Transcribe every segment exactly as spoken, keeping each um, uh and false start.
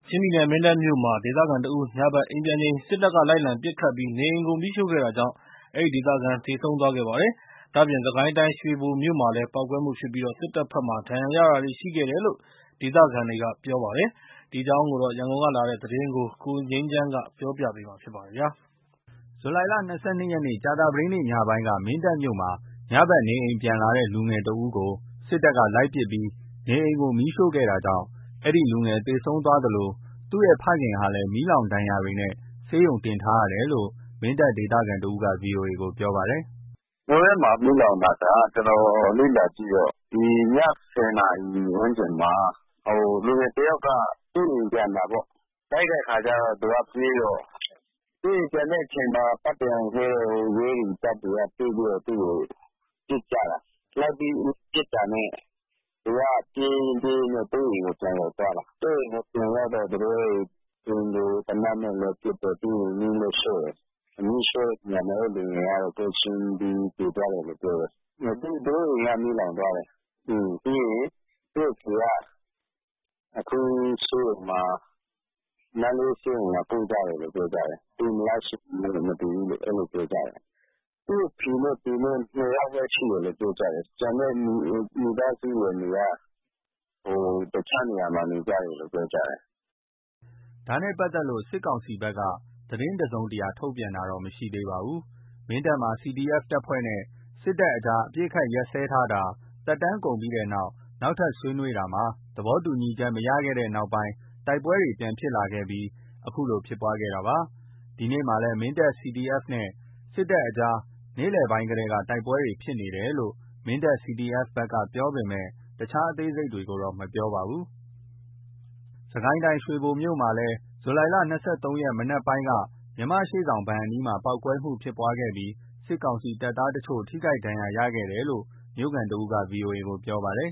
ချင်းပြည်နယ်မင်းတပ်မြို့မှာ ဒေသခံတဦး ညဘက်အိမ်ပြန်ချိန် စစ်တပ်က လိုက်လံပစ်ခတ်ပြီး နေအိမ်ကို မီးရှို့ခဲ့တာကြောင့် အဲဒီဒေသခံ သေဆုံးသွားခဲ့ပါတယ်။ ဒါ့အပြင် စစ်ကိုင်းတိုင်း ရွှေဘိုမြို့မှာလည်း ပေါက်ကွဲမှုဖြစ်ပြီး စစ်တပ်ဘက်မှာ ဒဏ်ရာရတာတွေ ရှိခဲ့တယ်လို့ ဒေသခံတွေက ပြောပါတယ်။ ဒီအကြောင်း ရန်ကုန်ကလာတဲ့သတင်းကို ကိုငြိမ်းချမ်းက ပြောပြပါမယ်။ဇူလိုင် ၂၂ ရက် ကြာသပတေးနေ့ ညပိုင်းက မင်းတပ်မြို့မှာ ညဘက် နေအိမ်ပြန်လာတဲ့ လူငယ်တဦးကို စစ်တပ်က လိုက်ပစ်ပြီး နေအိမ်ကို မီးရှို့ခဲ့တာကြောင့် အဲဒီလူငယ် သေဆုံးသွားသလို သူ့ဖခင်ဟာလည်း မီးလောင်ဒဏ်ရာတွေနဲ့ ဆေးရုံတင်ထားရတယ်လို့ မင်းတပ်ဒေသခံတဦးက ဗွီအိုအေကို ပြောပါတယ်။ “မြို့ထဲမှာ မီးလောင်တာက ကျနော်လေ့လာကြည့်တော့ ည ၁၀ နာရီဝန်းကျင်မှာ လူငယ်တယောက်က သူ့အိမ်ပြန်တာပေါ့။ တိုက်တဲ့အခါကျတော့ သူကပြေးတော့ သူ့အိမ်ပြန်တဲ့အချိန်မှာ ပတ္တရံခဲရဲတွေ တပ်တွေက တွေ့ပြီးတော့ သူ့ကိုပစ်ကြတာ။ လိုက်ပြီးပစ်တာနဲ့ သူကပြေးရင်းပြေးရင်းနဲ့ သူ့အိမ်ကို ပြန်ရောက်သွားတာ။ သူ့အိမ်ကိုပြန်ရောက်တော့ သူတို့အိမ်ကို သေနတ်နဲ့လည်းပစ်တယ်။ ပြီးရင် မီးလည်းရှို့တယ်။ မီးရှို့တဲ့နေရာမှာ အဲဒီလူငယ်ကတော့ ပွဲချင်းပြီး သေသွားတယ်လို့ ပြောတယ်။ သူတို့အိမ်က မီးလောင်သွားတယ်။ ပြီးရင် သူ့အဖေက အခုဆေးရုံမှာ မန္တလေးဆေးရုံမှာ ကုသတယ်လို့ ပြောကြတယ်။ သေမလားရှင်မလားတော့ မသိဘူးလို့ အဲလိုပြောကြတယ်။ သူ့အဖေနဲ့သူနဲ့ နှစ်ယောက်ပဲရှိတယ်လို့ ပြောကြတယ်။ ကျန်တဲ့မိသားစုဝင်တွေက တခြားနေရာမှာ နေကြတယ်လို့ ပြောကြတယ်။ ” ဒါနဲ့ပတ်သက်လို့ စစ်ကောင်စီဘက်က သတင်းတစုံတရာ ထုတ်ပြန်တာတော့ မရှိသေးပါဘူး။ မင်းတပ်မှာ စီဒီအက်ဖ် တပ်ဖွဲ့နဲ့ စစ်တပ်ကြား အပစ်အခတ်ရပ်စဲထားတာ သက်တမ်းကုန်ပြီးနောက် နောက်ထပ်ဆွေးနွေးတာမှာ သဘောတူညီချက် မရခဲ့တဲ့နောက်ပိုင်း တိုက်ပွဲတွေ ပြန်ဖြစ်လာခဲ့ပြီး အခုလို ဖြစ်ပွားခဲ့တာပါ။ ဒီနေ့မှာလည်း မင်းတပ် စီဒီအက်ဖ် နဲ့ စစ်တပ်ကြား နေ့လယ်ပိုင်းကတည်းက တိုက်ပွဲတွေ ဖြစ်နေတယ်လို့ မင်းတပ် စီဒီအက်ဖ် ဘက်က ပြောပေမယ့် တခြားအသေးစိတ်တွေကိုတော့ မပြောပါဘူး။ စစ်ကိုင်းတိုင်း ရွှေဘိုမြို့မှာလည်း ဇူလိုင် ၂၃ ရက် မနက်ပိုင်းက မြန်မာ့ရှေ့ဆောင်ဘဏ်အနီးမှာ ပေါက်ကွဲမှုဖြစ်ခဲ့ပြီး စစ်ကောင်စီတပ်သားတချို့ ထိခိုက်ဒဏ်ရာရခဲ့တယ်လို့ မြို့ခံတဦးက ဗွီအိုအေကို ပြောပါတယ်။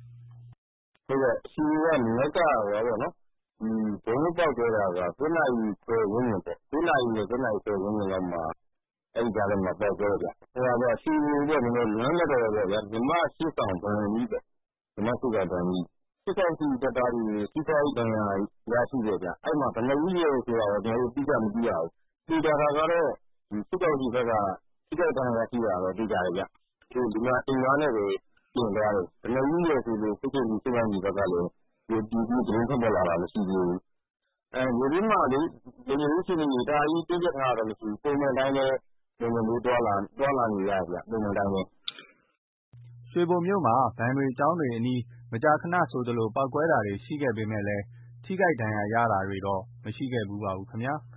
“ဟုတ်ကဲ့ ရွှေဘိုက မနက်က ဗုံးပေါက်ကွဲတာက ၉ နာရီခွဲဝန်းကျင်ပေါ့။ ၉ နာရီနဲ့ ၉ နာရီခွဲဝန်းကျင်လောက်မှာ အဲဒီကြားထဲမှာ ပေါက်ကွဲတယ်ဗျ။ ရွှေဘိုပေါ့ လမ်းမတော်ပေါ့ဗျာ။ မြန်မာ့ရှေ့ဆောင်ဘဏ်အနီးပေါ့။ မြန်မာ့ရှေ့ဆောင်ဘဏ်အနီး စစ်ကောင်စီတပ်သားတွေ ထိခိုက်ဒဏ်ရာရရှိတယ်ဗျ။ အဲဒီမှာ ဘယ်နှစ်ဦးလဲဆိုတာတော့ ကျနော်တို့ အတိအကျမသိရဘူး။ သေချာတာကတော့ စစ်ကောင်စီဘက်က ထိခိုက်ဒဏ်ရာရရှိတာတော့ သေချာတယ်ဗျ။ လူနာတင်ကားနဲ့ပဲ တင်သွားတယ်။ ဘယ်နှစ်ဦးလဲဆိုလို့ အခုချိန်ထိ စစ်ကောင်စီဘက်ကလည်း အတည်ပြုသတင်းထွက်ပေါ်လာတာ မရှိသေးဘူး။ မြို့တွင်းမှာလေ လုံခြုံရေးအခြေအနေ တအားကြီးတင်းကျပ်ထားတာတော့ မရှိဘူး။ ပုံမှန်အတိုင်းပဲ လုံခြုံရေးသွားလာနေကြတယ်ဗျ။ ပုံမှန်အတိုင်းပဲ။ ” ရွှေဘိုမြို့မှာ ဘဏ်တွေ ကျောင်းတွေအနီး မကြာခဏဆိုသလို ပေါက်ကွဲတာတွေ ရှိခဲ့ပေမယ့် ထိခိုက်ဒဏ်ရာရတာတွေတော့ မရှိခဲ့ဖူးပါဘူးခင်ဗျာ။